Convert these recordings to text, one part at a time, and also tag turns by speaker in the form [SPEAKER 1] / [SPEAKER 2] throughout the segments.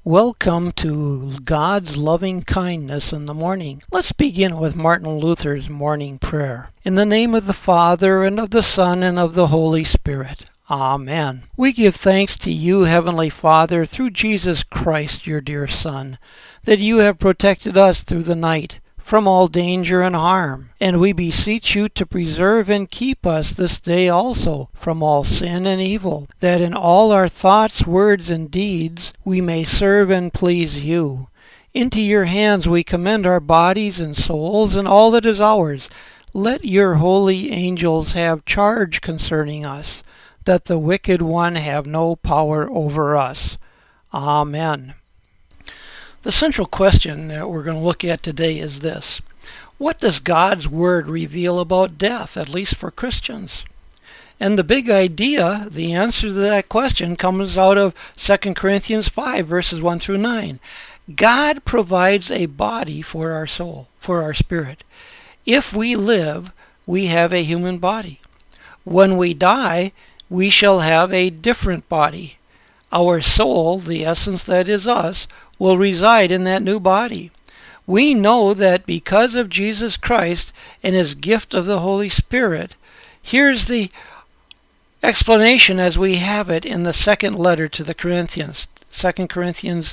[SPEAKER 1] Welcome to God's loving kindness in the morning. Let's begin with Martin Luther's morning prayer. In the name of the Father, and of the Son, and of the Holy Spirit. Amen. We give thanks to you, Heavenly Father, through Jesus Christ, your dear Son, that you have protected us through the night from all danger and harm. And we beseech you to preserve and keep us this day also from all sin and evil, that in all our thoughts, words, and deeds we may serve and please you. Into your hands we commend our bodies and souls and all that is ours. Let your holy angels have charge concerning us, that the wicked one have no power over us. Amen. The central question that we're going to look at today is this: what does God's Word reveal about death, at least for Christians? And the big idea, the answer to that question, comes out of 2 Corinthians 5, verses 1 through 9. God provides a body for our soul, for our spirit. If we live, we have a human body. When we die, we shall have a different body. Our soul, the essence that is us, will reside in that new body. We know that because of Jesus Christ and his gift of the Holy Spirit. Here's the explanation as we have it in the second letter to the Corinthians, 2 Corinthians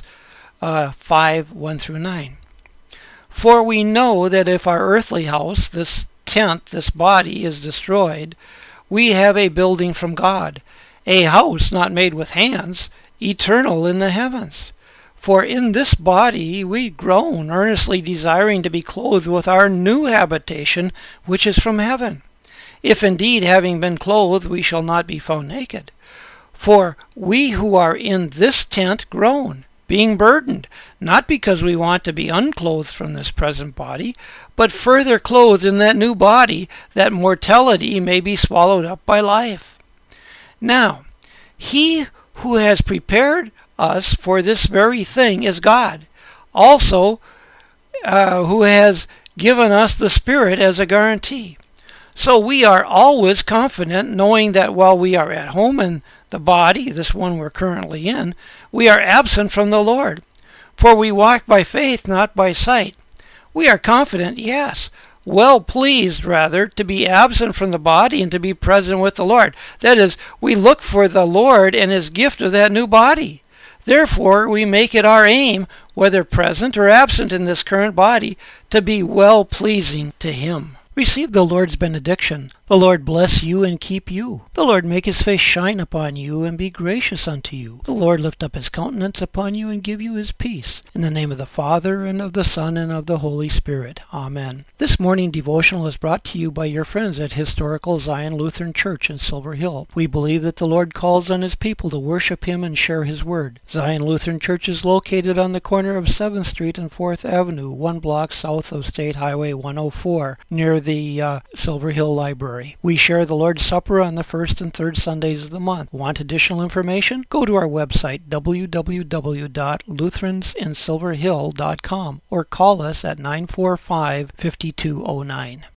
[SPEAKER 1] 5, 1 through 9. For we know that if our earthly house, this tent, this body, is destroyed, we have a building from God, a house not made with hands, eternal in the heavens. For in this body we groan, earnestly desiring to be clothed with our new habitation, which is from heaven. If indeed, having been clothed, we shall not be found naked. For we who are in this tent groan, being burdened, not because we want to be unclothed from this present body, but further clothed in that new body, that mortality may be swallowed up by life. Now, he who has prepared us for this very thing is God, also who has given us the Spirit as a guarantee. So we are always confident, knowing that while we are at home in the body, this one we're currently in, we are absent from the Lord. For we walk by faith, not by sight. We are confident, yes, well pleased rather, to be absent from the body and to be present with the Lord. That is, we look for the Lord and his gift of that new body. Therefore, we make it our aim, whether present or absent in this current body, to be well-pleasing to him. Receive the Lord's benediction. The Lord bless you and keep you. The Lord make his face shine upon you and be gracious unto you. The Lord lift up his countenance upon you and give you his peace. In the name of the Father, and of the Son, and of the Holy Spirit. Amen. This morning devotional is brought to you by your friends at Historical Zion Lutheran Church in Silver Hill. We believe that the Lord calls on his people to worship him and share his word. Zion Lutheran Church is located on the corner of 7th Street and 4th Avenue, 1 block south of State Highway 104, near the Silver Hill Library. We share the Lord's Supper on the first and third Sundays of the month. Want additional information? Go to our website, www.lutheransinsilverhill.com, or call us at 945-5209.